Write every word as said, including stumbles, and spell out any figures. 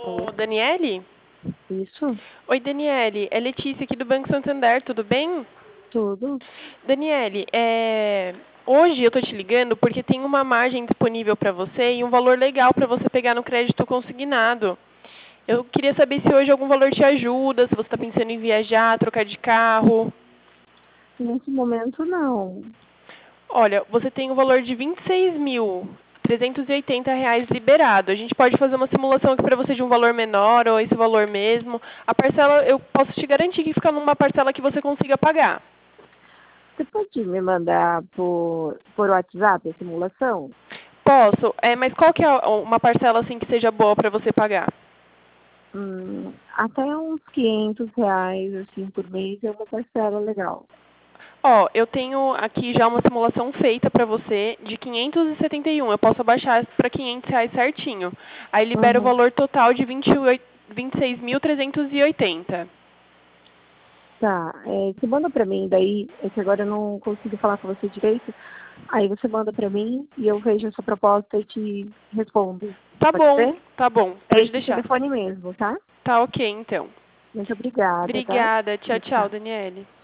Ô, Daniele? Isso, Oi, Daniele. É Letícia aqui do Banco Santander, tudo bem? tudo. Daniele, é, hoje eu tô te ligando porque tem uma margem disponível para você e um valor legal para você pegar no crédito consignado. Eu queria saber se hoje algum valor te ajuda, se você está pensando em viajar, trocar de carro. Nesse momento, não. Olha, você tem um valor de vinte e seis mil trezentos e oitenta reais liberado. A gente pode fazer uma simulação aqui para você de um valor menor ou esse valor mesmo. A parcela, eu posso te garantir que fica numa parcela que você consiga pagar. Você pode me mandar por, por WhatsApp a simulação? Posso, é, mas qual que é uma parcela assim que seja boa para você pagar? Hum, até uns quinhentos reais assim, por mês é uma parcela legal. Ó, eu tenho aqui já uma simulação feita para você de quinhentos e setenta e um. Eu posso abaixar para quinhentos reais certinho. Aí libera o Uhum. valor total de vinte e oito vinte e seis mil trezentos e oitenta. Tá, é, você manda pra mim, daí, é que agora eu não consigo falar com você direito. Aí você manda pra mim e eu vejo essa proposta e te respondo. Tá Pode bom, ser? tá bom, É pode esse deixar. telefone mesmo, tá? Tá ok, então. Muito obrigada, tá? Obrigada. Tchau, Tchau, tchau, tchau. Daniele.